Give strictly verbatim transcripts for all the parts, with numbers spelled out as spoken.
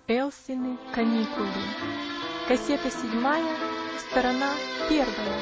Элсины каникулы. Кассета седьмая, сторона первая.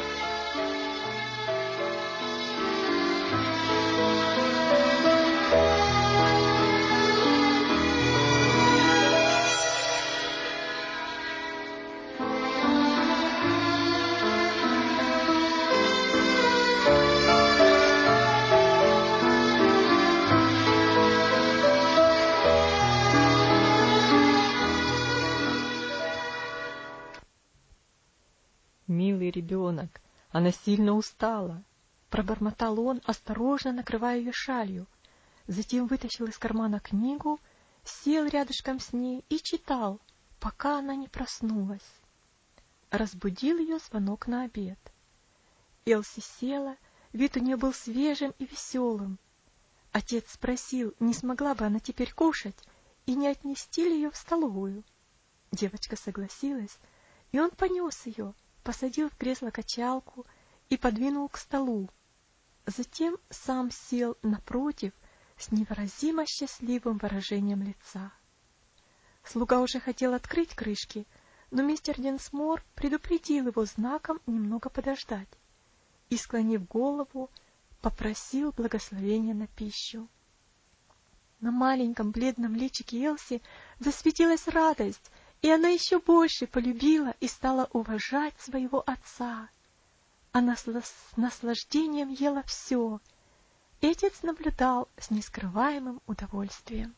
«Милый ребенок, она сильно устала», — пробормотал он, осторожно накрывая ее шалью. Затем вытащил из кармана книгу, сел рядышком с ней и читал, пока она не проснулась. Разбудил ее звонок на обед. Элси села, вид у нее был свежим и веселым. Отец спросил, не смогла бы она теперь кушать, и не отнести ли ее в столовую. Девочка согласилась, и он понес ее, посадил в кресло-качалку и подвинул к столу. Затем сам сел напротив с невыразимо счастливым выражением лица. Слуга уже хотел открыть крышки, но мистер Динсмор предупредил его знаком немного подождать и, склонив голову, попросил благословения на пищу. На маленьком бледном личике Элси засветилась радость, и она еще больше полюбила и стала уважать своего отца. Она с наслаждением ела все, и отец наблюдал с нескрываемым удовольствием.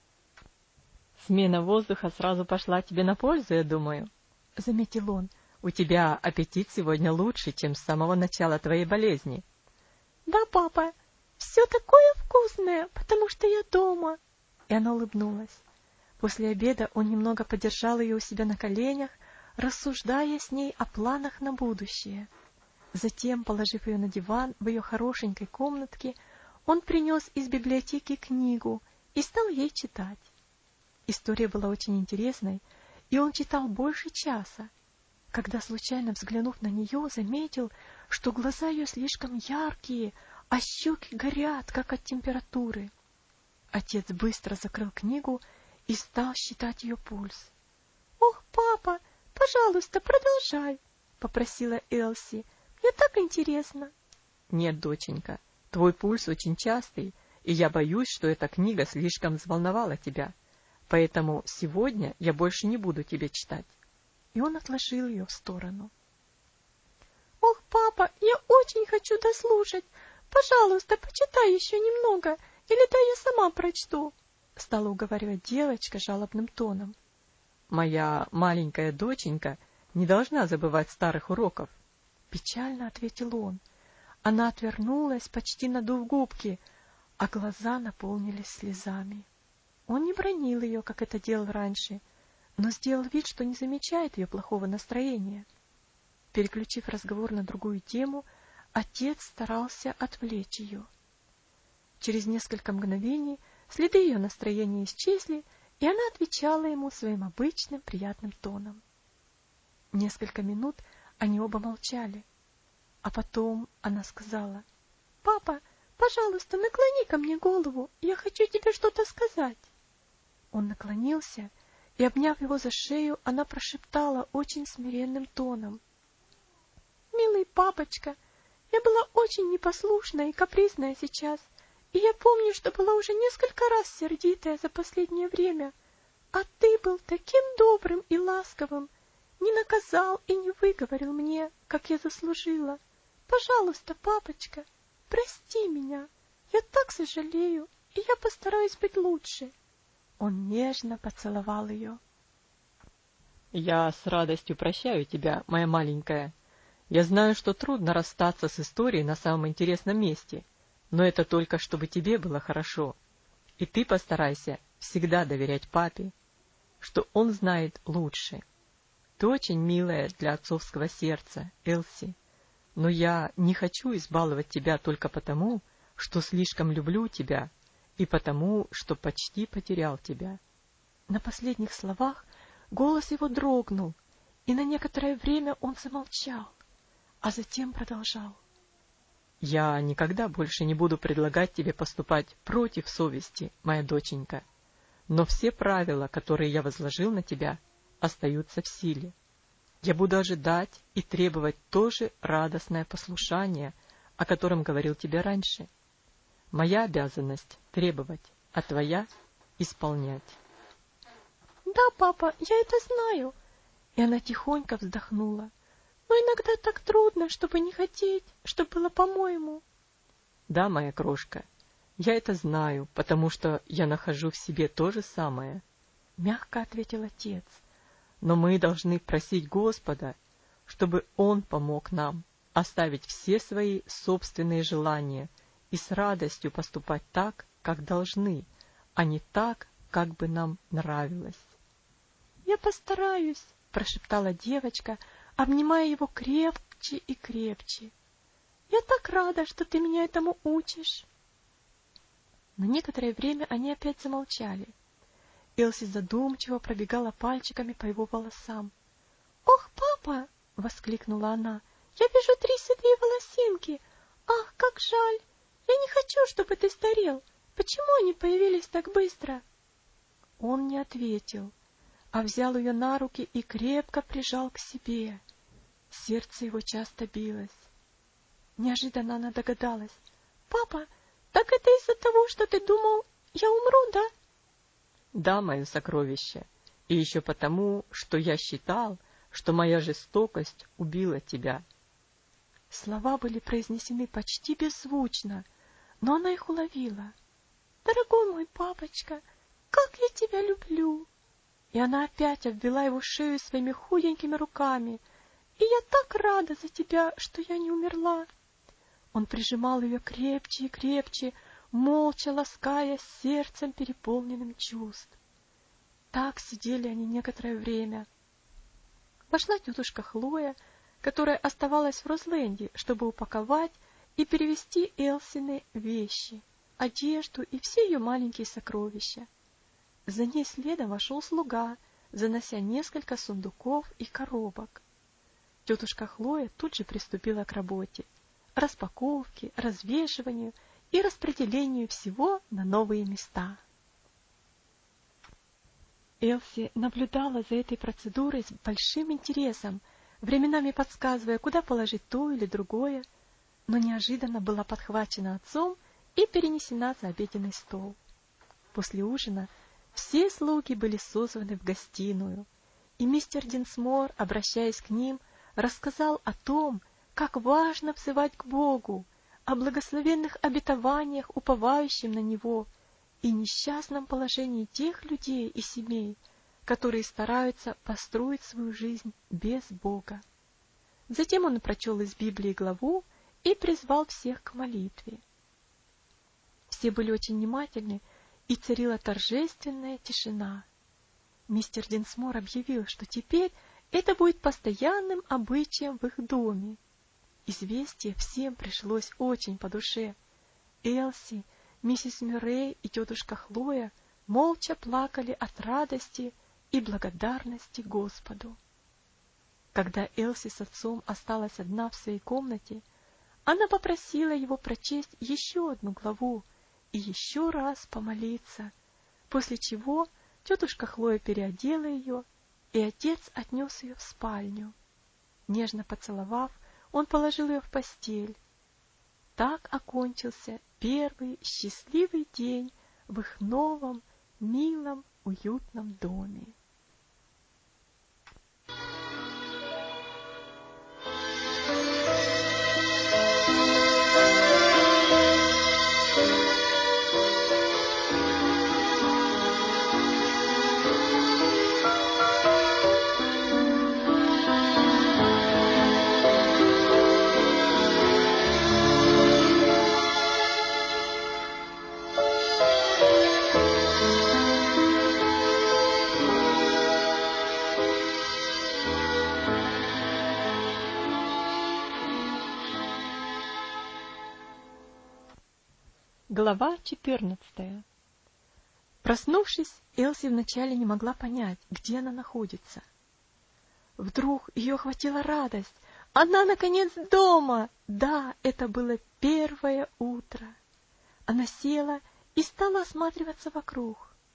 «Смена воздуха сразу пошла тебе на пользу, я думаю», — заметил он. «У тебя аппетит сегодня лучше, чем с самого начала твоей болезни». «Да, папа, все такое вкусное, потому что я дома», — и она улыбнулась. После обеда он немного подержал ее у себя на коленях, рассуждая с ней о планах на будущее. Затем, положив ее на диван в ее хорошенькой комнатке, он принес из библиотеки книгу и стал ей читать. История была очень интересной, и он читал больше часа, когда, случайно взглянув на нее, заметил, что глаза ее слишком яркие, а щеки горят, как от температуры. Отец быстро закрыл книгу и стал считать ее пульс. «Ох, папа, пожалуйста, продолжай», — попросила Элси. «Мне так интересно». «Нет, доченька, твой пульс очень частый, и я боюсь, что эта книга слишком взволновала тебя. Поэтому сегодня я больше не буду тебе читать». И он отложил ее в сторону. «Ох, папа, я очень хочу дослушать. Пожалуйста, почитай еще немного, или да я сама прочту», — стала уговаривать девочка жалобным тоном. «Моя маленькая доченька не должна забывать старых уроков», — печально ответил он. Она отвернулась, почти надув губки, а глаза наполнились слезами. Он не бранил ее, как это делал раньше, но сделал вид, что не замечает ее плохого настроения. Переключив разговор на другую тему, отец старался отвлечь ее. Через несколько мгновений следы ее настроения исчезли, и она отвечала ему своим обычным приятным тоном. Несколько минут они оба молчали, а потом она сказала: «Папа, пожалуйста, наклони ко мне голову, я хочу тебе что-то сказать». Он наклонился, и, обняв его за шею, она прошептала очень смиренным тоном: «Милый папочка, я была очень непослушная и капризная сейчас, и я помню, что была уже несколько раз сердитая за последнее время, а ты был таким добрым и ласковым, не наказал и не выговорил мне, как я заслужила. Пожалуйста, папочка, прости меня, я так сожалею, и я постараюсь быть лучше». Он нежно поцеловал ее. «Я с радостью прощаю тебя, моя маленькая. Я знаю, что трудно расстаться с историей на самом интересном месте, но это только чтобы тебе было хорошо. И ты постарайся всегда доверять папе, что он знает лучше. Ты очень милая для отцовского сердца, Элси, но я не хочу избаловать тебя только потому, что слишком люблю тебя, и потому, что почти потерял тебя». На последних словах голос его дрогнул, и на некоторое время он замолчал, а затем продолжал: «Я никогда больше не буду предлагать тебе поступать против совести, моя доченька. Но все правила, которые я возложил на тебя, остаются в силе. Я буду ожидать и требовать то же радостное послушание, о котором говорил тебе раньше. Моя обязанность — требовать, а твоя — исполнять. — Да, папа, я это знаю. И она тихонько вздохнула. — Но иногда так трудно, чтобы не хотеть, чтобы было по-моему. — Да, моя крошка, я это знаю, потому что я нахожу в себе то же самое, — мягко ответил отец. Но мы должны просить Господа, чтобы Он помог нам оставить все свои собственные желания и с радостью поступать так, как должны, а не так, как бы нам нравилось. — Я постараюсь, — прошептала девочка, обнимая его крепче и крепче. — Я так рада, что ты меня этому учишь. На некоторое время они опять замолчали. Элси задумчиво пробегала пальчиками по его волосам. — Ох, папа! — воскликнула она. — Я вижу три седые волосинки. Ах, как жаль! Я не хочу, чтобы ты старел. Почему они появились так быстро? Он не ответил, а взял ее на руки и крепко прижал к себе. Сердце его часто билось. Неожиданно она догадалась. — Папа, так это из-за того, что ты думал, я умру, да? — Да, мое сокровище, и еще потому, что я считал, что моя жестокость убила тебя. Слова были произнесены почти беззвучно, но она их уловила. — Дорогой мой папочка, как я тебя люблю! И она опять обвела его шею своими худенькими руками. — И я так рада за тебя, что я не умерла! Он прижимал ее крепче и крепче, молча лаская сердцем, переполненным чувств. Так сидели они некоторое время. Вошла тетушка Хлоя, которая оставалась в Розленде, чтобы упаковать и перевезти Элсины вещи, одежду и все ее маленькие сокровища. За ней следом вошел слуга, занося несколько сундуков и коробок. Тетушка Хлоя тут же приступила к работе, распаковке, развешиванию и распределению всего на новые места. Элси наблюдала за этой процедурой с большим интересом, временами подсказывая, куда положить то или другое, но неожиданно была подхвачена отцом и перенесена за обеденный стол. После ужина все слуги были созваны в гостиную, и мистер Динсмор, обращаясь к ним, рассказал о том, как важно взывать к Богу, о благословенных обетованиях, уповающим на Него, и несчастном положении тех людей и семей, которые стараются построить свою жизнь без Бога. Затем он прочел из Библии главу и призвал всех к молитве. Все были очень внимательны, и царила торжественная тишина. Мистер Динсмор объявил, что теперь это будет постоянным обычаем в их доме. Известие всем пришлось очень по душе. Элси, миссис Мюррей и тетушка Хлоя молча плакали от радости и благодарности Господу. Когда Элси с отцом осталась одна в своей комнате, она попросила его прочесть еще одну главу и еще раз помолиться, после чего тетушка Хлоя переодела ее, и отец отнес ее в спальню. Нежно поцеловав, он положил ее в постель. Так окончился первый счастливый день в их новом, милом, уютном доме. Глава четырнадцатая. Проснувшись, Элси вначале не могла понять, где она находится. Вдруг ее охватила радость. Она, наконец, дома! Да, это было первое утро. Она села и стала осматриваться вокруг. Все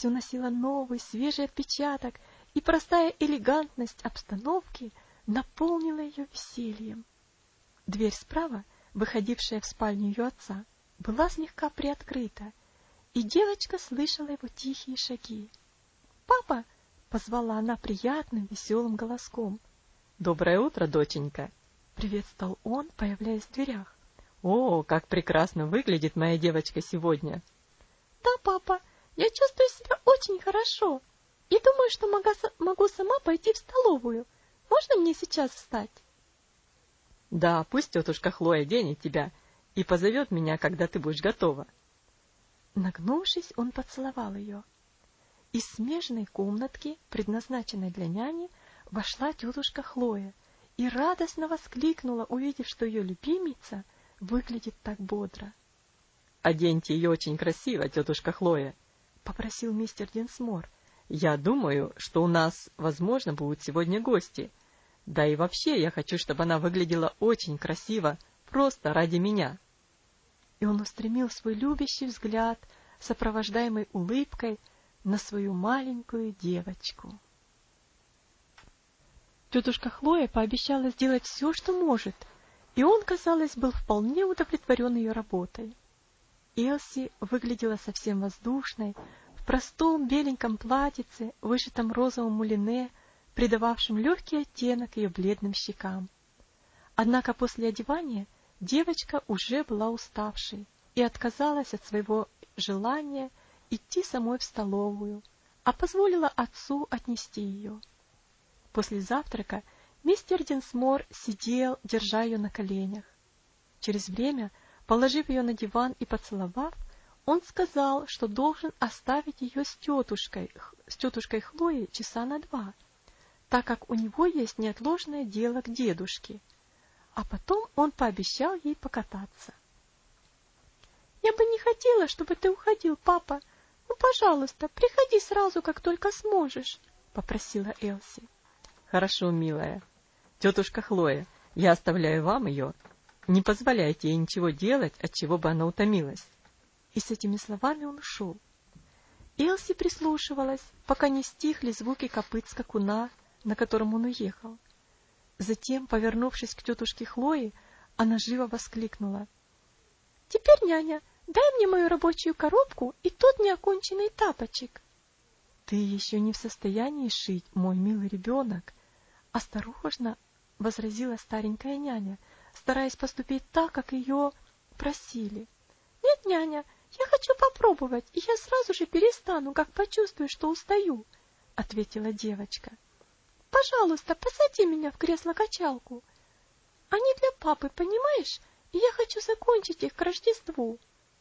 все носило новый, свежий отпечаток, и простая элегантность обстановки наполнила ее весельем. Дверь справа, выходившая в спальню ее отца, была слегка приоткрыта, и девочка слышала его тихие шаги. «Папа!» — позвала она приятным, веселым голоском. «Доброе утро, доченька!» — приветствовал он, появляясь в дверях. «О, как прекрасно выглядит моя девочка сегодня!» «Да, папа, я чувствую себя очень хорошо и думаю, что могу, могу сама пойти в столовую. Можно мне сейчас встать?» «Да, пусть тетушка Хлоя денет тебя и позовет меня, когда ты будешь готова». Нагнувшись, он поцеловал ее. Из смежной комнатки, предназначенной для няни, вошла тетушка Хлоя и радостно воскликнула, увидев, что ее любимица выглядит так бодро. «Оденьте ее очень красиво, тетушка Хлоя», — попросил мистер Динсмор. «Я думаю, что у нас, возможно, будут сегодня гости. Да и вообще я хочу, чтобы она выглядела очень красиво, просто ради меня». И он устремил свой любящий взгляд, сопровождаемый улыбкой, на свою маленькую девочку. Тетушка Хлоя пообещала сделать все, что может, и он, казалось, был вполне удовлетворен ее работой. Элси выглядела совсем воздушной, в простом беленьком платьице, вышитом розовым мулине, придававшем легкий оттенок ее бледным щекам. Однако после одевания девочка уже была уставшей и отказалась от своего желания идти самой в столовую, а позволила отцу отнести ее. После завтрака мистер Динсмор сидел, держа ее на коленях. Через время, положив ее на диван и поцеловав, он сказал, что должен оставить ее с тетушкой, с тетушкой Хлоей часа на два, так как у него есть неотложное дело к дедушке, а потом он пообещал ей покататься. «Я бы не хотела, чтобы ты уходил, папа. Ну, пожалуйста, приходи сразу, как только сможешь», — попросила Элси. «Хорошо, милая. Тетушка Хлоя, я оставляю вам ее. Не позволяйте ей ничего делать, от чего бы она утомилась». И с этими словами он ушел. Элси прислушивалась, пока не стихли звуки копыт скакуна, на котором он уехал. Затем, повернувшись к тетушке Хлое, она живо воскликнула: «Теперь, няня, дай мне мою рабочую коробку и тот неоконченный тапочек». «Ты еще не в состоянии шить, мой милый ребенок», — осторожно возразила старенькая няня, стараясь поступить так, как ее просили. «Нет, няня, я хочу попробовать, и я сразу же перестану, как почувствую, что устаю», — ответила девочка. «Пожалуйста, посади меня в кресло-качалку. Они для папы, понимаешь, и я хочу закончить их к Рождеству».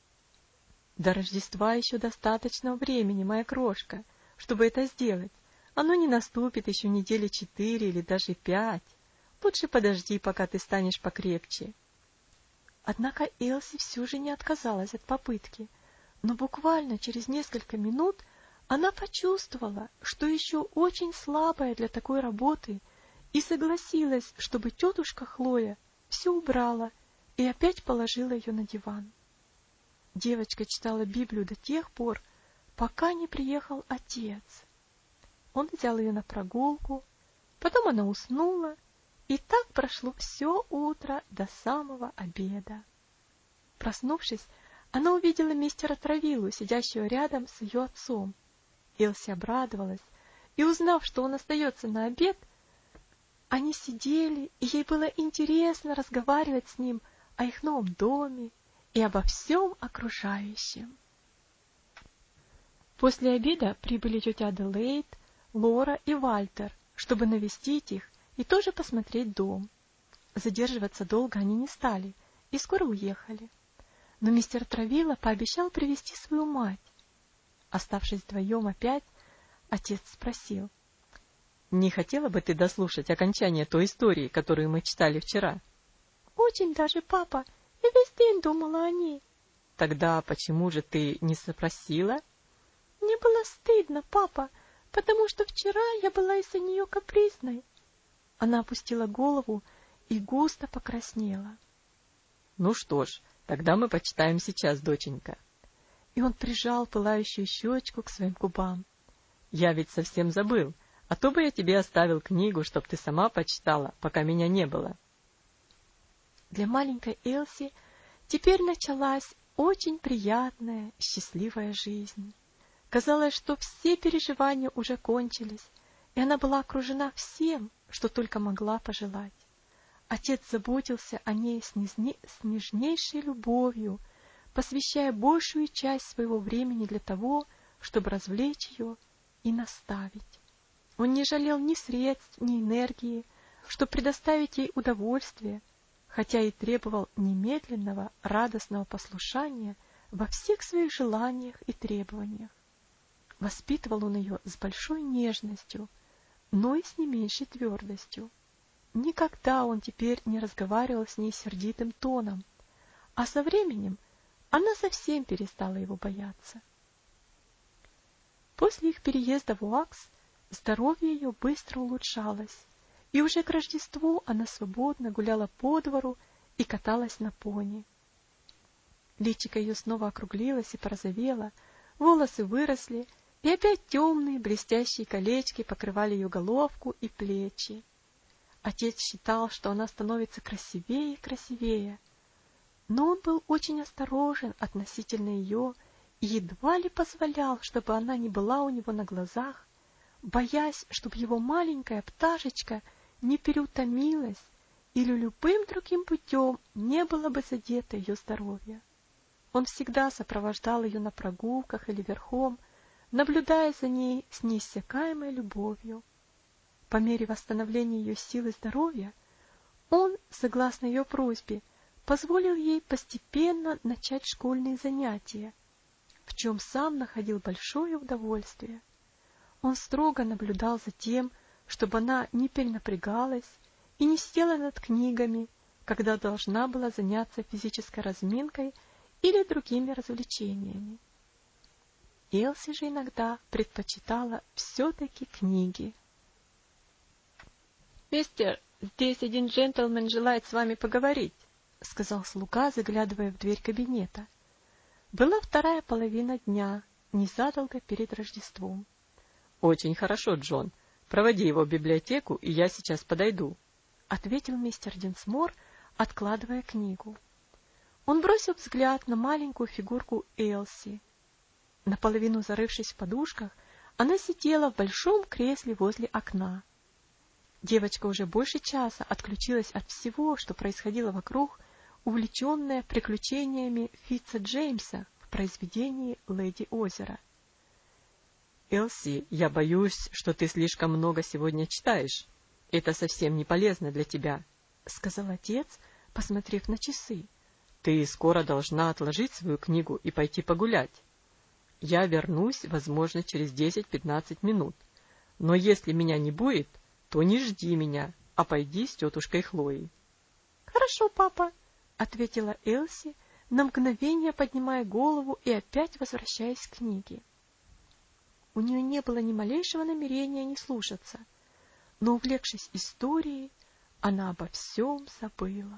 «До Рождества еще достаточно времени, моя крошка, чтобы это сделать. Оно не наступит еще недели четыре или даже пять. Лучше подожди, пока ты станешь покрепче». Однако Элси все же не отказалась от попытки, но буквально через несколько минут она почувствовала, что еще очень слабая для такой работы, и согласилась, чтобы тетушка Хлоя все убрала и опять положила ее на диван. Девочка читала Библию до тех пор, пока не приехал отец. Он взял ее на прогулку, потом она уснула, и так прошло все утро до самого обеда. Проснувшись, она увидела мистера Травилу, сидящего рядом с ее отцом. Элси обрадовалась, и, узнав, что он остается на обед, они сидели, и ей было интересно разговаривать с ним о их новом доме и обо всем окружающем. После обеда прибыли тетя Аделаид, Лора и Вальтер, чтобы навестить их и тоже посмотреть дом. Задерживаться долго они не стали и скоро уехали. Но мистер Травила пообещал привести свою мать. Оставшись вдвоем опять, отец спросил: «Не хотела бы ты дослушать окончание той истории, которую мы читали вчера?» «Очень даже, папа. Я весь день думала о ней». «Тогда почему же ты не спросила?» «Мне было стыдно, папа, потому что вчера я была из-за нее капризной». Она опустила голову и густо покраснела. «Ну что ж, тогда мы почитаем сейчас, доченька». и он прижал пылающую щечку к своим губам. Я ведь совсем забыл, а то бы я тебе оставил книгу, чтоб ты сама почитала, пока меня не было. Для маленькой Элси теперь началась очень приятная, счастливая жизнь. Казалось, что все переживания уже кончились, и она была окружена всем, что только могла пожелать. Отец заботился о ней с, нежне... с нежнейшей любовью, посвящая большую часть своего времени для того, чтобы развлечь ее и наставить. Он не жалел ни средств, ни энергии, чтобы предоставить ей удовольствие, хотя и требовал немедленного, радостного послушания во всех своих желаниях и требованиях. Воспитывал он ее с большой нежностью, но и с не меньшей твердостью. Никогда он теперь не разговаривал с ней сердитым тоном, а со временем она совсем перестала его бояться. После их переезда в Уакс здоровье ее быстро улучшалось, и уже к Рождеству она свободно гуляла по двору и каталась на пони. Личико ее снова округлилось и порозовело, волосы выросли, и опять темные блестящие колечки покрывали ее головку и плечи. Отец считал, что она становится красивее и красивее, но он был очень осторожен относительно ее и едва ли позволял, чтобы она не была у него на глазах, боясь, чтобы его маленькая пташечка не переутомилась или любым другим путем не было бы задето ее здоровье. Он всегда сопровождал ее на прогулках или верхом, наблюдая за ней с неиссякаемой любовью. По мере восстановления ее сил и здоровья, он, согласно ее просьбе, позволил ей постепенно начать школьные занятия, в чем сам находил большое удовольствие. Он строго наблюдал за тем, чтобы она не перенапрягалась и не села над книгами, когда должна была заняться физической разминкой или другими развлечениями. Элси же иногда предпочитала все-таки книги. «Мистер, здесь один джентльмен желает с вами поговорить», — сказал слуга, заглядывая в дверь кабинета. Была вторая половина дня, незадолго перед Рождеством. — Очень хорошо, Джон. Проводи его в библиотеку, и я сейчас подойду, — ответил мистер Динсмор, откладывая книгу. Он бросил взгляд на маленькую фигурку Элси. Наполовину зарывшись в подушках, она сидела в большом кресле возле окна. Девочка уже больше часа отключилась от всего, что происходило вокруг, увлеченная приключениями Фитца Джеймса в произведении «Леди Озера». «Элси, я боюсь, что ты слишком много сегодня читаешь. Это совсем не полезно для тебя», — сказал отец, посмотрев на часы. «Ты скоро должна отложить свою книгу и пойти погулять. Я вернусь, возможно, через десять-пятнадцать минут, но если меня не будет, то не жди меня, а пойди с тетушкой Хлоей». «Хорошо, папа», — ответила Элси, на мгновение поднимая голову и опять возвращаясь к книге. У нее не было ни малейшего намерения не слушаться, но, увлекшись историей, она обо всем забыла.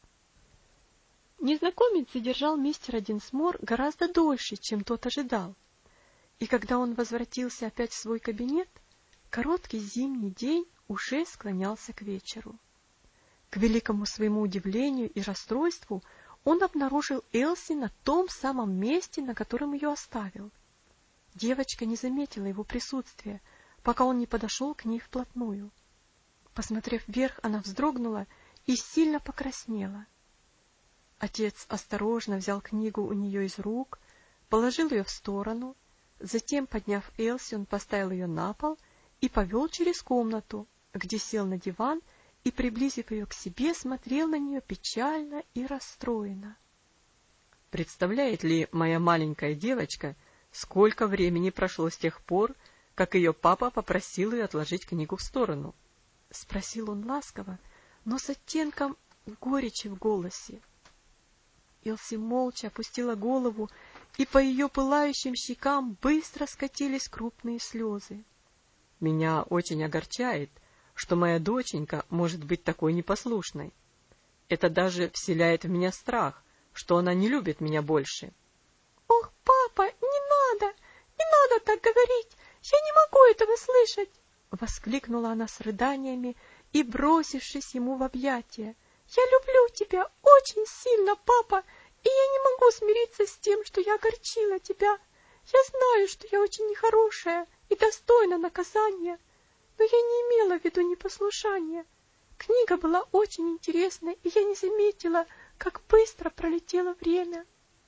Незнакомец задержал мистера Динсмор гораздо дольше, чем тот ожидал, и когда он возвратился опять в свой кабинет, короткий зимний день уже склонялся к вечеру. К великому своему удивлению и расстройству он обнаружил Элси на том самом месте, на котором ее оставил. Девочка не заметила его присутствия, пока он не подошел к ней вплотную. Посмотрев вверх, она вздрогнула и сильно покраснела. Отец осторожно взял книгу у нее из рук, положил ее в сторону, затем, подняв Элси, он поставил ее на пол и повел через комнату, где сел на диван и, приблизив ее к себе, смотрел на нее печально и расстроенно. «Представляет ли моя маленькая девочка, сколько времени прошло с тех пор, как ее папа попросил ее отложить книгу в сторону?» — спросил он ласково, но с оттенком горечи в голосе. Элси молча опустила голову, и по ее пылающим щекам быстро скатились крупные слезы. «Меня очень огорчает, что моя доченька может быть такой непослушной. Это даже вселяет в меня страх, что она не любит меня больше». «Ох, папа, так говорить! Я не могу этого слышать!» — воскликнула она с рыданиями и, бросившись ему в объятия, «Я люблю тебя очень сильно, папа, и я не могу смириться с тем, что я огорчила тебя. Я знаю, что я очень нехорошая и достойна наказания, но я не имела в виду непослушание. Книга была очень интересной, и я не заметила, как быстро пролетело время».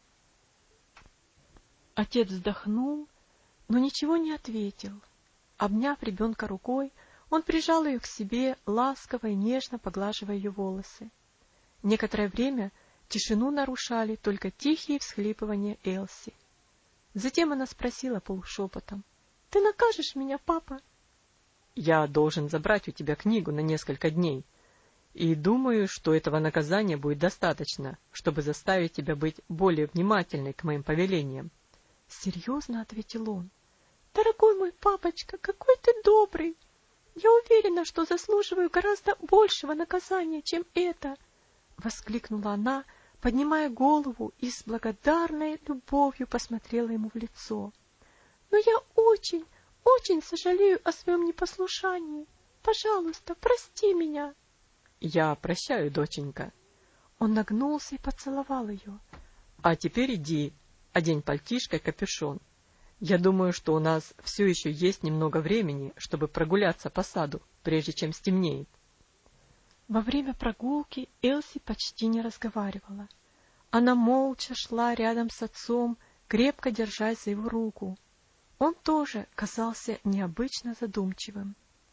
Отец вздохнул, но ничего не ответил. Обняв ребенка рукой, он прижал ее к себе, ласково и нежно поглаживая ее волосы. Некоторое время тишину нарушали только тихие всхлипывания Элси. Затем она спросила полушепотом: «Ты накажешь меня, папа?» «Я должен забрать у тебя книгу на несколько дней, и думаю, что этого наказания будет достаточно, чтобы заставить тебя быть более внимательной к моим повелениям». — серьезно ответил он. «Дорогой мой папочка, какой ты добрый! Я уверена, что заслуживаю гораздо большего наказания, чем это!» — воскликнула она, поднимая голову и с благодарной любовью посмотрела ему в лицо. «Но я очень, очень сожалею о своем непослушании. Пожалуйста, прости меня!» «Я прощаю, доченька». Он нагнулся и поцеловал ее. «А теперь иди, одень пальтишко и капюшон. Я думаю, что у нас все еще есть немного времени, чтобы прогуляться по саду, прежде чем стемнеет». Во время прогулки Элси почти не разговаривала. Она молча шла рядом с отцом, крепко держась за его руку. Он тоже казался необычно задумчивым.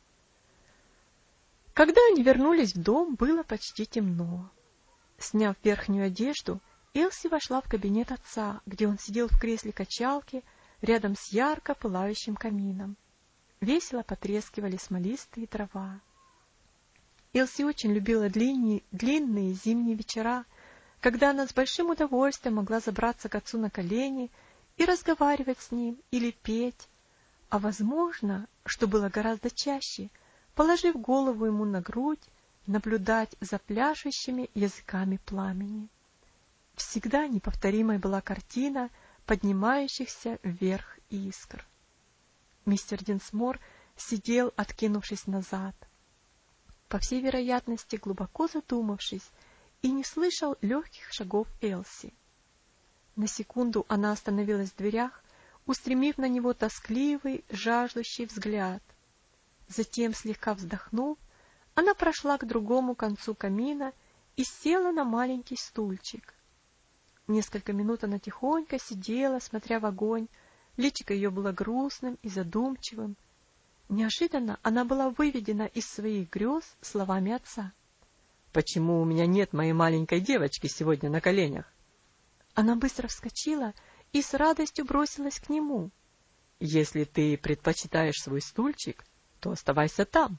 Когда они вернулись в дом, было почти темно. Сняв верхнюю одежду, Элси вошла в кабинет отца, где он сидел в кресле качалки рядом с ярко пылающим камином. Весело потрескивали смолистые дрова. Элси очень любила длинные, длинные зимние вечера, когда она с большим удовольствием могла забраться к отцу на колени и разговаривать с ним или петь, а, возможно, что было гораздо чаще, положив голову ему на грудь, наблюдать за пляшущими языками пламени. Всегда неповторимой была картина поднимающихся вверх искр. Мистер Динсмор сидел, откинувшись назад, по всей вероятности глубоко задумавшись, и не слышал легких шагов Элси. На секунду она остановилась в дверях, устремив на него тоскливый, жаждущий взгляд. Затем, слегка вздохнув, она прошла к другому концу камина и села на маленький стульчик. Несколько минут она тихонько сидела, смотря в огонь, личико ее было грустным и задумчивым. Неожиданно она была выведена из своих грез словами отца. «Почему у меня нет моей маленькой девочки сегодня на коленях?» Она быстро вскочила и с радостью бросилась к нему. «Если ты предпочитаешь свой стульчик, то оставайся там».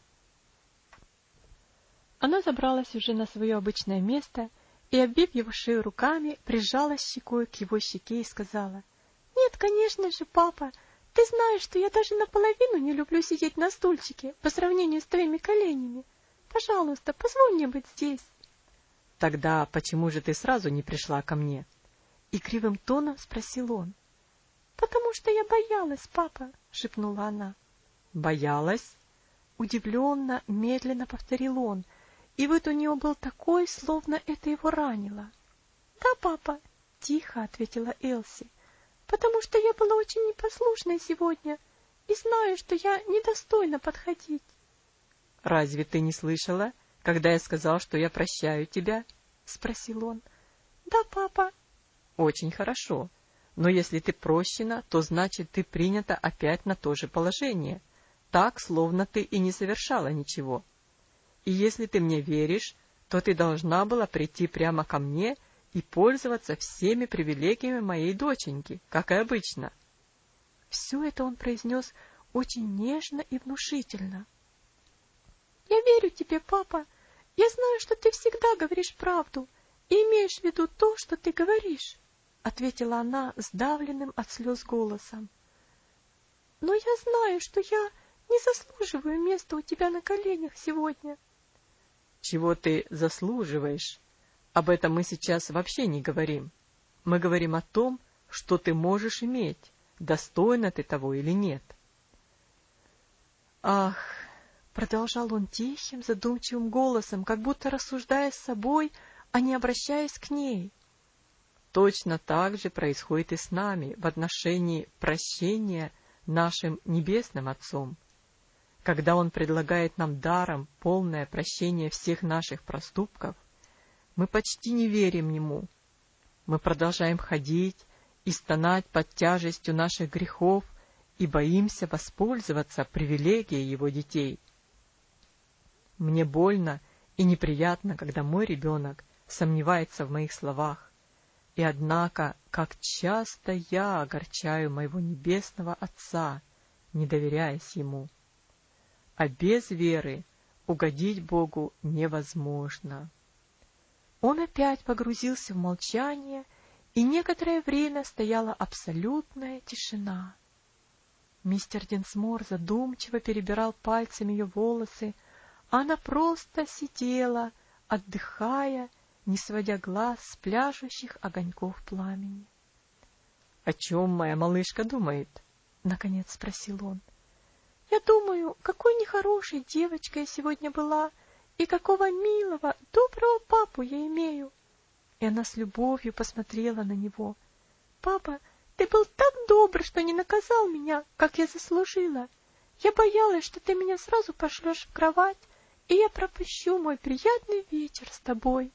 Она забралась уже на свое обычное место и, обвив его шею руками, прижалась щекой к его щеке и сказала: «Нет, конечно же, папа, ты знаешь, что я даже наполовину не люблю сидеть на стульчике по сравнению с твоими коленями. Пожалуйста, позволь мне быть здесь». «Тогда почему же ты сразу не пришла ко мне?» И кривым тоном спросил он. «Потому что я боялась, папа», — шепнула она. «Боялась?» Удивленно, медленно повторил он, и вид у него был такой, словно это его ранило. «Да, папа», — тихо ответила Элси, «потому что я была очень непослушной сегодня и знаю, что я недостойна подходить». «Разве ты не слышала, когда я сказал, что я прощаю тебя?» — спросил он. «Да, папа». «Очень хорошо. Но если ты прощена, то значит, ты принята опять на то же положение, так, словно ты и не совершала ничего. И если ты мне веришь, то ты должна была прийти прямо ко мне и пользоваться всеми привилегиями моей доченьки, как и обычно». Все это он произнес очень нежно и внушительно. «Я верю тебе, папа. Я знаю, что ты всегда говоришь правду и имеешь в виду то, что ты говоришь», — ответила она сдавленным от слез голосом. «Но я знаю, что я не заслуживаю места у тебя на коленях сегодня». «Чего ты заслуживаешь? Об этом мы сейчас вообще не говорим. Мы говорим о том, что ты можешь иметь, достойна ты того или нет. Ах, продолжал он тихим, задумчивым голосом, как будто рассуждая с собой, а не обращаясь к ней. Точно так же происходит и с нами в отношении прощения нашим Небесным Отцом. Когда Он предлагает нам даром полное прощение всех наших проступков, мы почти не верим Ему. Мы продолжаем ходить и стонать под тяжестью наших грехов и боимся воспользоваться привилегией Его детей. Мне больно и неприятно, когда мой ребенок сомневается в моих словах, и однако, как часто я огорчаю моего Небесного Отца, не доверяясь Ему. А без веры угодить Богу невозможно. Он опять погрузился в молчание, и некоторое время стояла абсолютная тишина. Мистер Динсмор задумчиво перебирал пальцами ее волосы, а она просто сидела, отдыхая, не сводя глаз с пляшущих огоньков пламени. — О чем моя малышка думает? — наконец спросил он. — Я думаю, какой нехорошей девочкой я сегодня была, и какого милого, доброго папу я имею. И она с любовью посмотрела на него. — Папа, ты был так добр, что не наказал меня, как я заслужила. Я боялась, что ты меня сразу пошлешь в кровать, и я пропущу мой приятный вечер с тобой.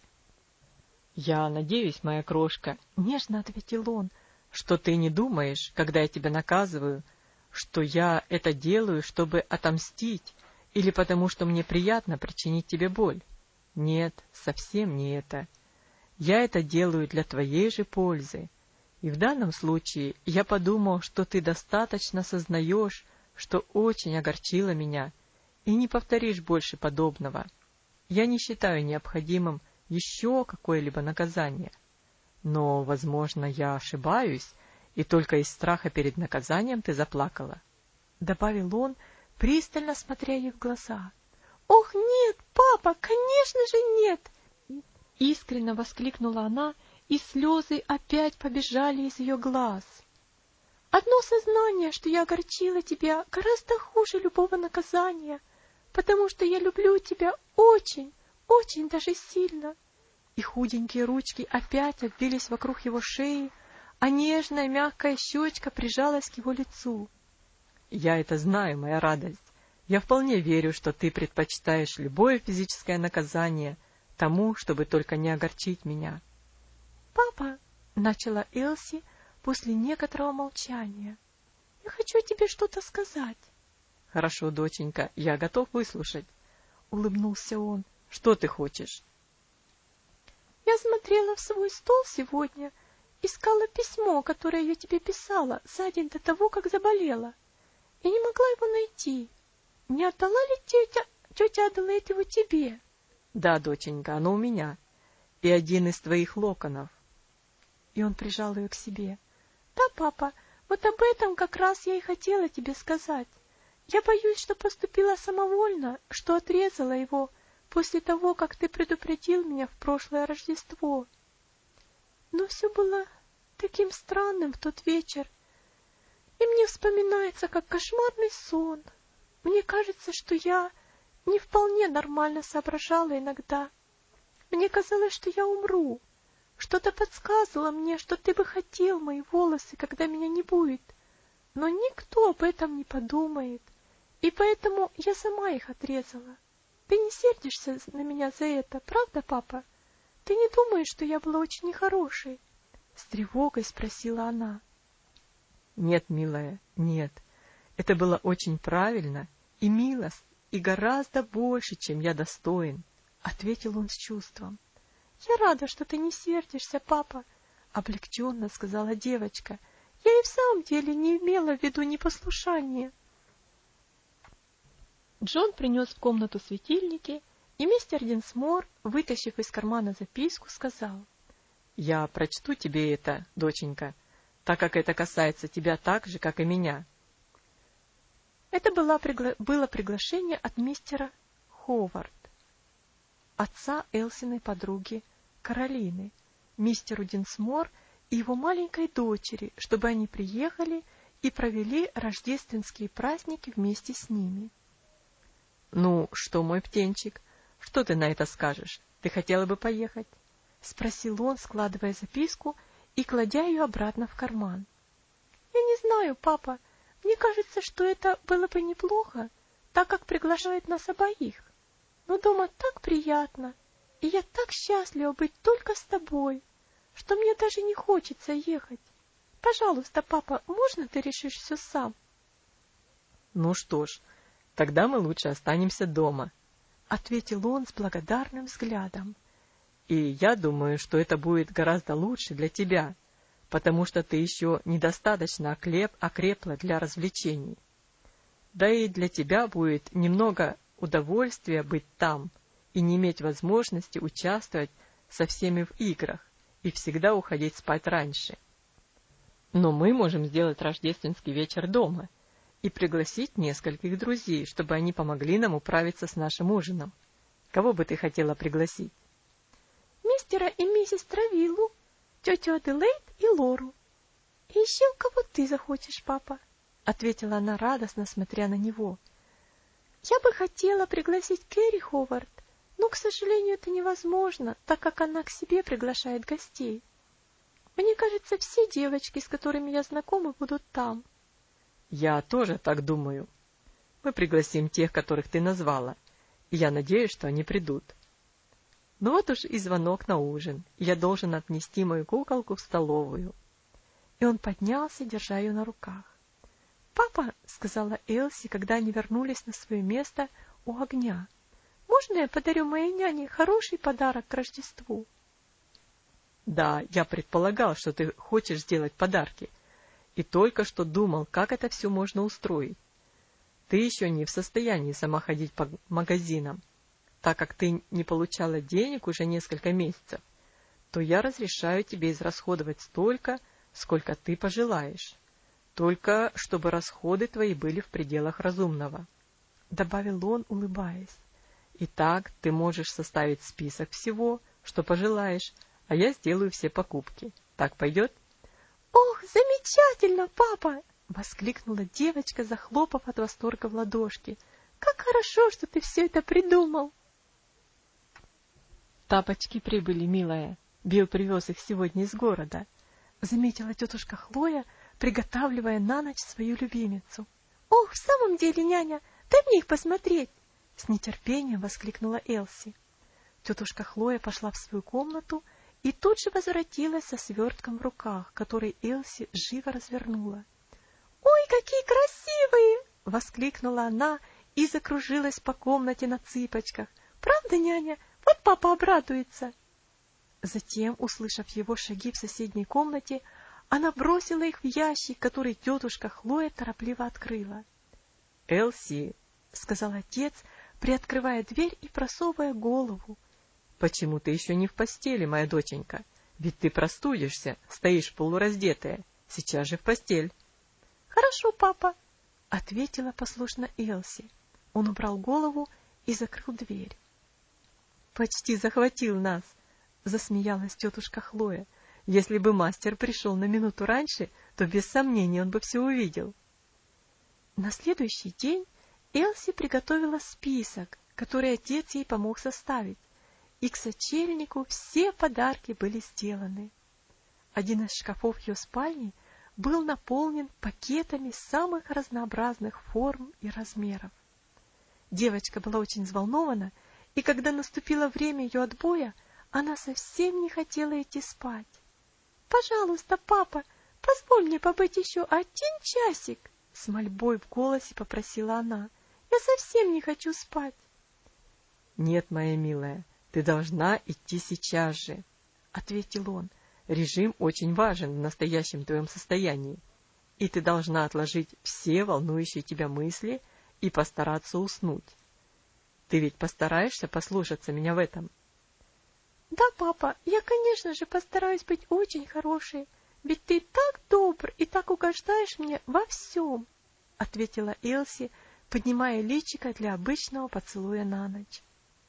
— Я надеюсь, моя крошка, — нежно ответил он, — что ты не думаешь, когда я тебя наказываю, что я это делаю, чтобы отомстить, или потому что мне приятно причинить тебе боль. Нет, совсем не это. Я это делаю для твоей же пользы. И в данном случае я подумал, что ты достаточно сознаешь, что очень огорчила меня, и не повторишь больше подобного. Я не считаю необходимым еще какое-либо наказание. Но, возможно, я ошибаюсь, и только из страха перед наказанием ты заплакала, — добавил он, пристально смотря ей в глаза. — Ох, нет, папа, конечно же нет! — искренне воскликнула она, и слезы опять побежали из ее глаз. — Одно сознание, что я огорчила тебя, гораздо хуже любого наказания, потому что я люблю тебя очень, очень даже сильно. И худенькие ручки опять обвились вокруг его шеи, а нежная мягкая щечка прижалась к его лицу. — Я это знаю, моя радость. Я вполне верю, что ты предпочитаешь любое физическое наказание тому, чтобы только не огорчить меня. — Папа, — начала Элси после некоторого молчания, — я хочу тебе что-то сказать. — Хорошо, доченька, я готов выслушать, — улыбнулся он. — Что ты хочешь? — Я смотрела в свой стол сегодня, искала письмо, которое я тебе писала за день до того, как заболела, и не могла его найти. Не отдала ли тетя, тетя Аделаид его тебе? — Да, доченька, оно у меня. И один из твоих локонов. И он прижал ее к себе. — Да, папа, вот об этом как раз я и хотела тебе сказать. Я боюсь, что поступила самовольно, что отрезала его после того, как ты предупредил меня в прошлое Рождество. Но все было таким странным в тот вечер, и мне вспоминается, как кошмарный сон. Мне кажется, что я не вполне нормально соображала иногда. Мне казалось, что я умру. Что-то подсказывало мне, что ты бы хотел мои волосы, когда меня не будет. Но никто об этом не подумает, и поэтому я сама их отрезала. Ты не сердишься на меня за это, правда, папа? Ты не думаешь, что я была очень нехорошей? С тревогой спросила она. — Нет, милая, нет. Это было очень правильно и мило, и гораздо больше, чем я достоин, — ответил он с чувством. — Я рада, что ты не сердишься, папа, — облегченно сказала девочка. — Я и в самом деле не имела в виду непослушание. Джон принес в комнату светильники, и мистер Динсмор, вытащив из кармана записку, сказал: — Я прочту тебе это, доченька, так как это касается тебя так же, как и меня. Это было, пригла... было приглашение от мистера Ховард, отца Элсиной подруги Каролины, мистеру Динсмор и его маленькой дочери, чтобы они приехали и провели рождественские праздники вместе с ними. — Ну, что, мой птенчик, что ты на это скажешь? Ты хотела бы поехать? — спросил он, складывая записку и кладя ее обратно в карман. — Я не знаю, папа. Мне кажется, что это было бы неплохо, так как приглашают нас обоих. Но дома так приятно, и я так счастлива быть только с тобой, что мне даже не хочется ехать. Пожалуйста, папа, можно ты решишь все сам? — Ну что ж, тогда мы лучше останемся дома, — ответил он с благодарным взглядом. — И я думаю, что это будет гораздо лучше для тебя, потому что ты еще недостаточно оклеп, окрепла для развлечений. Да и для тебя будет немного удовольствия быть там и не иметь возможности участвовать со всеми в играх и всегда уходить спать раньше. Но мы можем сделать рождественский вечер дома и пригласить нескольких друзей, чтобы они помогли нам управиться с нашим ужином. Кого бы ты хотела пригласить? — Мистера и миссис Травиллу, тетю Аделаид и Лору. — И еще кого ты захочешь, папа? — ответила она радостно, смотря на него. — Я бы хотела пригласить Кэрри Ховард, но, к сожалению, это невозможно, так как она к себе приглашает гостей. Мне кажется, все девочки, с которыми я знакома, будут там. — Я тоже так думаю. Мы пригласим тех, которых ты назвала, и я надеюсь, что они придут. Ну вот уж и звонок на ужин, и я должен отнести мою куколку в столовую. И он поднялся, держа ее на руках. — Папа, — сказала Элси, когда они вернулись на свое место у огня, — можно я подарю моей няне хороший подарок к Рождеству? — Да, я предполагал, что ты хочешь сделать подарки, и только что думал, как это все можно устроить. Ты еще не в состоянии сама ходить по магазинам, так как ты не получала денег уже несколько месяцев, то я разрешаю тебе израсходовать столько, сколько ты пожелаешь, только чтобы расходы твои были в пределах разумного, — добавил он, улыбаясь. Итак, ты можешь составить список всего, что пожелаешь, а я сделаю все покупки. Так пойдет? — Ох, замечательно, папа! — воскликнула девочка, захлопав от восторга в ладошки. — Как хорошо, что ты все это придумал! — Тапочки прибыли, милая. Билл привез их сегодня из города, — заметила тетушка Хлоя, приготавливая на ночь свою любимицу. — Ох, в самом деле, няня, дай мне их посмотреть! — с нетерпением воскликнула Элси. Тетушка Хлоя пошла в свою комнату и тут же возвратилась со свертком в руках, который Элси живо развернула. — Ой, какие красивые! — воскликнула она и закружилась по комнате на цыпочках. — Правда, няня? Вот папа обрадуется. Затем, услышав его шаги в соседней комнате, она бросила их в ящик, который тетушка Хлоя торопливо открыла. — Элси, — сказал отец, приоткрывая дверь и просовывая голову. — почему ты еще не в постели, моя доченька? Ведь ты простудишься, стоишь полураздетая. Сейчас же в постель. — Хорошо, папа, — ответила послушно Элси. Он убрал голову и закрыл дверь. — Почти захватил нас, — засмеялась тетушка Хлоя. — Если бы мастер пришел на минуту раньше, то без сомнения он бы все увидел. На следующий день Элси приготовила список, который отец ей помог составить, и к сочельнику все подарки были сделаны. Один из шкафов ее спальни был наполнен пакетами самых разнообразных форм и размеров. Девочка была очень взволнована, и когда наступило время ее отбоя, она совсем не хотела идти спать. — Пожалуйста, папа, позволь мне побыть еще один часик, — с мольбой в голосе попросила она. — Я совсем не хочу спать. — Нет, моя милая, ты должна идти сейчас же, — ответил он. — Режим очень важен в настоящем твоем состоянии, и ты должна отложить все волнующие тебя мысли и постараться уснуть. Ты ведь постараешься послушаться меня в этом? — Да, папа, я, конечно же, постараюсь быть очень хорошей, ведь ты так добр и так угождаешь мне во всем, — ответила Элси, поднимая личико для обычного поцелуя на ночь.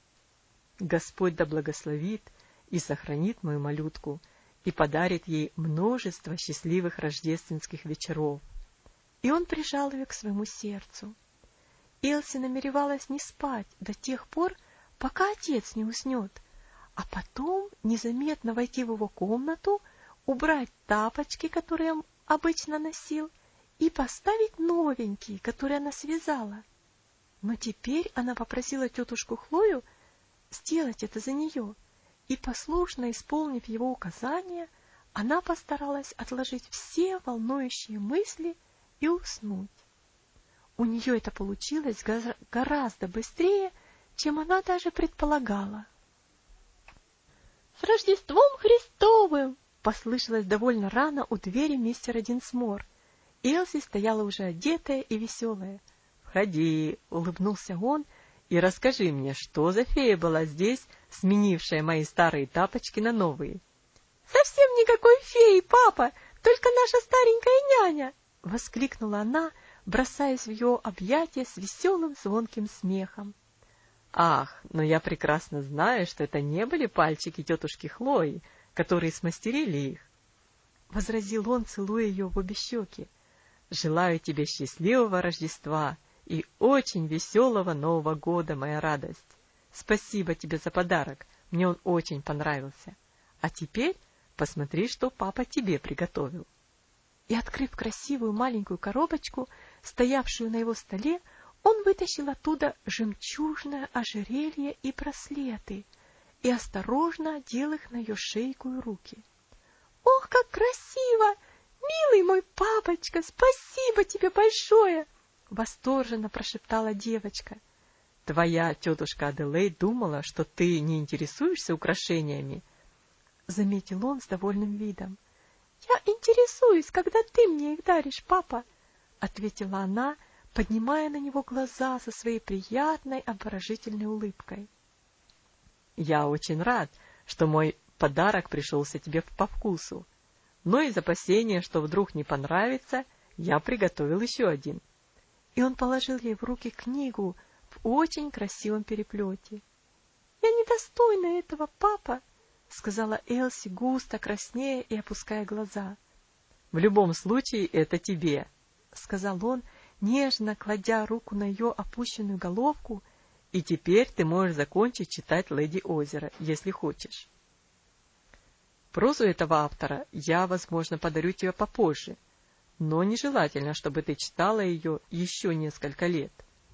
— Господь да благословит и сохранит мою малютку и подарит ей множество счастливых рождественских вечеров. и он прижал ее к своему сердцу. Элси намеревалась не спать до тех пор, пока отец не уснет, а потом незаметно войти в его комнату, убрать тапочки, которые он обычно носил, и поставить новенькие, которые она связала. Но теперь она попросила тетушку Хлою сделать это за нее, и, послушно исполнив его указания, она постаралась отложить все волнующие мысли и уснуть. У нее это получилось гораздо быстрее, чем она даже предполагала. — С Рождеством Христовым! — послышалось довольно рано у двери мистера Динсмор. Элси стояла уже одетая и веселая. — Входи, — улыбнулся он, — и расскажи мне, что за фея была здесь, сменившая мои старые тапочки на новые? — Совсем никакой феи, папа, только наша старенькая няня! — воскликнула она, бросаясь в ее объятия с веселым звонким смехом. — Ах, но я прекрасно знаю, что это не были пальчики тетушки Хлои, которые смастерили их, — возразил он, целуя ее в обе щеки. — Желаю тебе счастливого Рождества и очень веселого Нового года, моя радость. Спасибо тебе за подарок, мне он очень понравился. А теперь посмотри, что папа тебе приготовил. И, открыв красивую маленькую коробочку, стоявшую на его столе, он вытащил оттуда жемчужное ожерелье и браслеты и осторожно одел их на ее шейку и руки. — Ох, как красиво! Милый мой папочка, спасибо тебе большое! — восторженно прошептала девочка. — Твоя тетушка Аделаид думала, что ты не интересуешься украшениями, — заметил он с довольным видом. — Я интересуюсь, когда ты мне их даришь, папа, — ответила она, поднимая на него глаза со своей приятной обворожительной улыбкой. — Я очень рад, что мой подарок пришелся тебе по вкусу, но из опасения, что вдруг не понравится, я приготовил еще один. И он положил ей в руки книгу в очень красивом переплете. — Я недостойна этого, папа, — сказала Элси, густо краснея и опуская глаза. — В любом случае это тебе, — сказал он, нежно кладя руку на ее опущенную головку, — и теперь ты можешь закончить читать «Леди Озера», если хочешь. Прозу этого автора я, возможно, подарю тебе попозже, но нежелательно, чтобы ты читала ее еще несколько лет.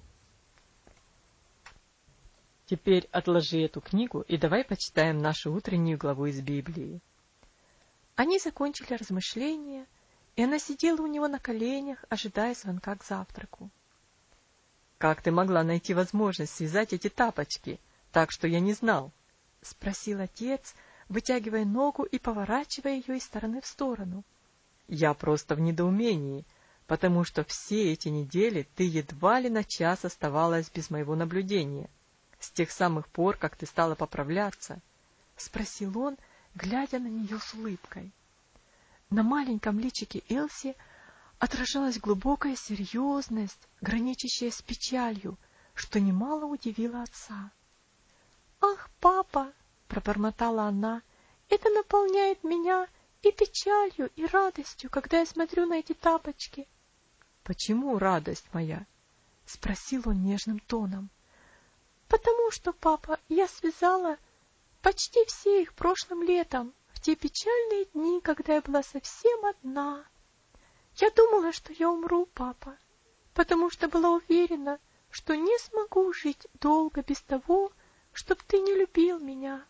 Теперь отложи эту книгу и давай почитаем нашу утреннюю главу из Библии. Они закончили размышления, и она сидела у него на коленях, ожидая звонка к завтраку. — Как ты могла найти возможность связать эти тапочки, так что я не знал? — спросил отец, вытягивая ногу и поворачивая ее из стороны в сторону. — Я просто в недоумении, потому что все эти недели ты едва ли на час оставалась без моего наблюдения, с тех самых пор, как ты стала поправляться, — спросил он, глядя на нее с улыбкой. На маленьком личике Элси отражалась глубокая серьезность, граничащая с печалью, что немало удивило отца. — Ах, папа! — пробормотала она. — Это наполняет меня и печалью, и радостью, когда я смотрю на эти тапочки. — Почему радость моя? — спросил он нежным тоном. — Потому что, папа, я связала почти все их прошлым летом, в те печальные дни, когда я была совсем одна. Я думала, что я умру, папа, потому что была уверена, что не смогу жить долго без того, чтоб ты не любил меня.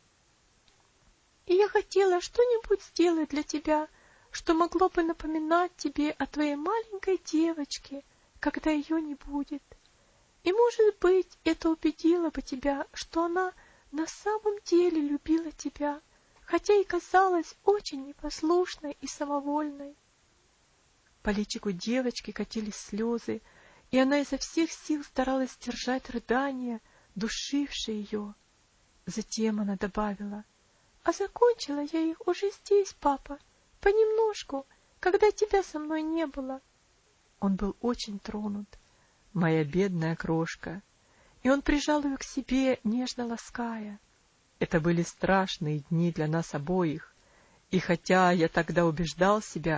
И я хотела что-нибудь сделать для тебя, что могло бы напоминать тебе о твоей маленькой девочке, когда ее не будет. И, может быть, это убедило бы тебя, что она на самом деле любила тебя, хотя и казалась очень непослушной и самовольной. По личику девочки катились слезы, и она изо всех сил старалась сдержать рыдания, душившие ее. Затем она добавила: — А закончила я их уже здесь, папа, понемножку, когда тебя со мной не было. Он был очень тронут. Моя бедная крошка. И он прижал ее к себе, нежно лаская. Это были страшные дни для нас обоих, и хотя я тогда убеждал себя,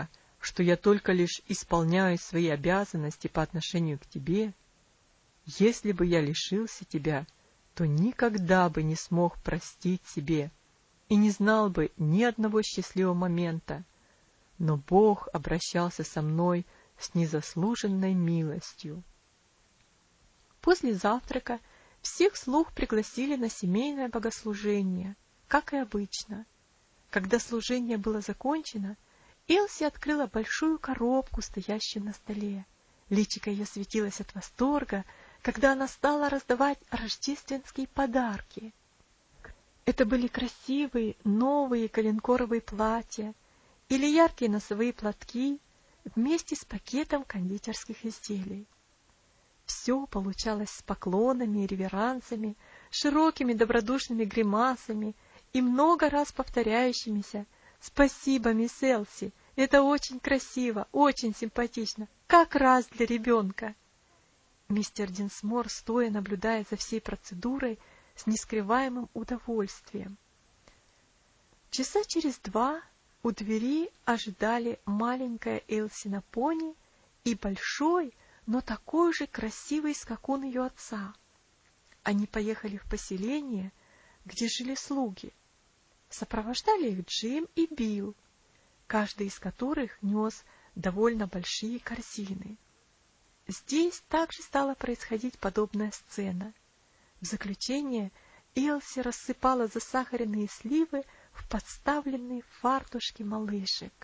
что я только лишь исполняю свои обязанности по отношению к тебе, если бы я лишился тебя, то никогда бы не смог простить себе и не знал бы ни одного счастливого момента, но Бог обращался со мной с незаслуженной милостью. После завтрака всех слуг пригласили на семейное богослужение, как и обычно. Когда служение было закончено, Элси открыла большую коробку, стоящую на столе. Личико ее светилось от восторга, когда она стала раздавать рождественские подарки. Это были красивые, новые коленкоровые платья или яркие носовые платки вместе с пакетом кондитерских изделий. Все получалось с поклонами и реверансами, широкими добродушными гримасами и много раз повторяющимися «Спасибо, мисс Элси, это очень красиво, очень симпатично, как раз для ребенка». Мистер Динсмор, стоя наблюдая за всей процедурой, с нескрываемым удовольствием. Часа через два у двери ожидали маленькая Элси на пони и большой, но такой же красивый скакун ее отца. Они поехали в поселение, где жили слуги. Сопровождали их Джим и Билл, каждый из которых нес довольно большие корзины. Здесь также стала происходить подобная сцена. В заключение Элси рассыпала засахаренные сливы в подставленные фартушки малышек.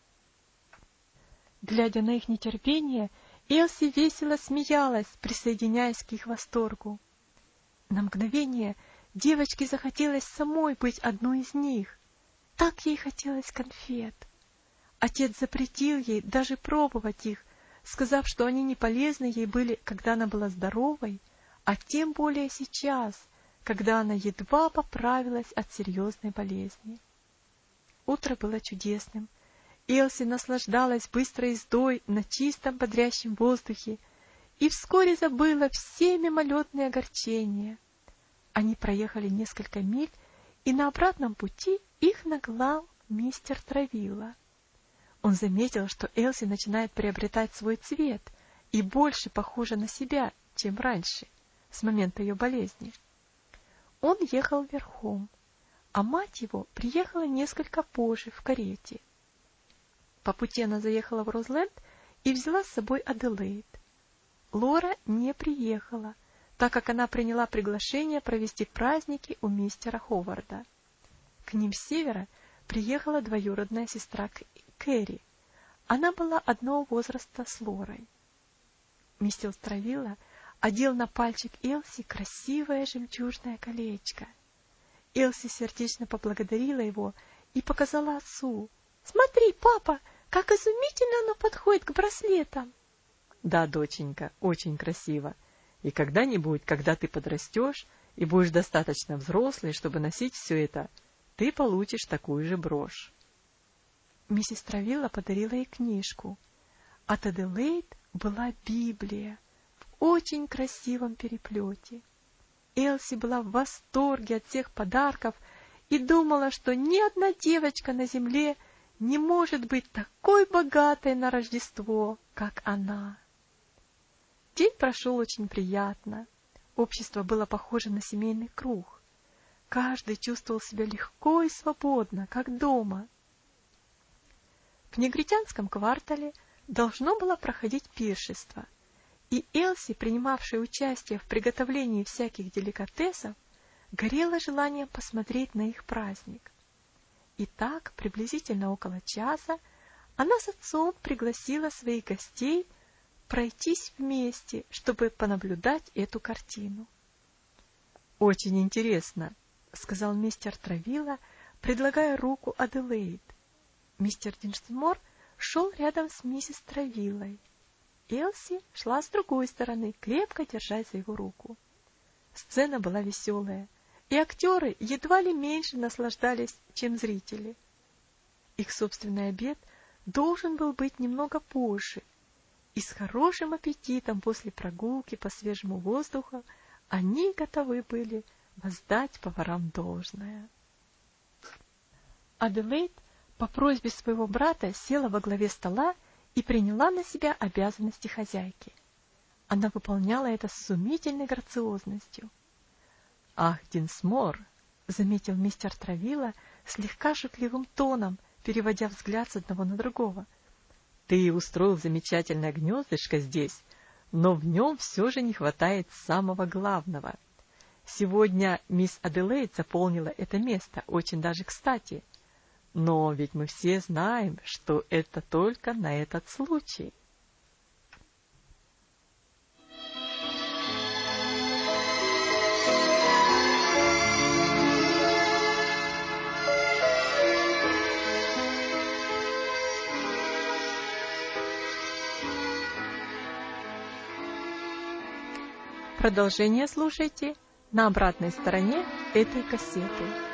Глядя на их нетерпение, Элси весело смеялась, присоединяясь к их восторгу. На мгновение девочке захотелось самой быть одной из них. Так ей хотелось конфет. Отец запретил ей даже пробовать их, сказав, что они не полезны ей были, когда она была здоровой, а тем более сейчас, когда она едва поправилась от серьезной болезни. Утро было чудесным. Элси наслаждалась быстрой ездой на чистом бодрящем воздухе и вскоре забыла все мимолетные огорчения. Они проехали несколько миль, и на обратном пути их нагнал мистер Травилла. Он заметил, что Элси начинает приобретать свой цвет и больше похожа на себя, чем раньше, с момента ее болезни. Он ехал верхом, а мать его приехала несколько позже в карете. По пути она заехала в Розленд и взяла с собой Аделаид. Лора не приехала, так как она приняла приглашение провести праздники у мистера Ховарда. К ним с севера приехала двоюродная сестра Кэрри. Она была одного возраста с Лорой. Мистер Травилла одел на пальчик Элси красивое жемчужное колечко. Элси сердечно поблагодарила его и показала отцу. «Смотри, папа, как изумительно оно подходит к браслетам!» «Да, доченька, очень красиво. И когда-нибудь, когда ты подрастешь и будешь достаточно взрослой, чтобы носить все это, ты получишь такую же брошь». Миссис Травилла подарила ей книжку. От Аделаид была Библия в очень красивом переплете. Элси была в восторге от всех подарков и думала, что ни одна девочка на земле не может быть такой богатой на Рождество, как она. День прошел очень приятно. Общество было похоже на семейный круг. Каждый чувствовал себя легко и свободно, как дома. В негритянском квартале должно было проходить пиршество, и Элси, принимавшая участие в приготовлении всяких деликатесов, горела желанием посмотреть на их праздник. И так, приблизительно около часа, она с отцом пригласила своих гостей пройтись вместе, чтобы понаблюдать эту картину. «Очень интересно», — сказал мистер Травилла, предлагая руку Аделаид. Мистер Динсмор шел рядом с миссис Травиллой. Элси шла с другой стороны, крепко держась за его руку. Сцена была веселая, и актеры едва ли меньше наслаждались, чем зрители. Их собственный обед должен был быть немного позже, и с хорошим аппетитом после прогулки по свежему воздуху они готовы были воздать поварам должное. Аделаид по просьбе своего брата села во главе стола и приняла на себя обязанности хозяйки. Она выполняла это с изумительной грациозностью. — Ах, Динсмор! — заметил мистер Травила слегка шутливым тоном, переводя взгляд с одного на другого. — Ты устроил замечательное гнездышко здесь, но в нем все же не хватает самого главного. Сегодня мисс Аделаид заполнила это место очень даже кстати. Но ведь мы все знаем, что это только на этот случай. Продолжение слушайте на обратной стороне этой кассеты.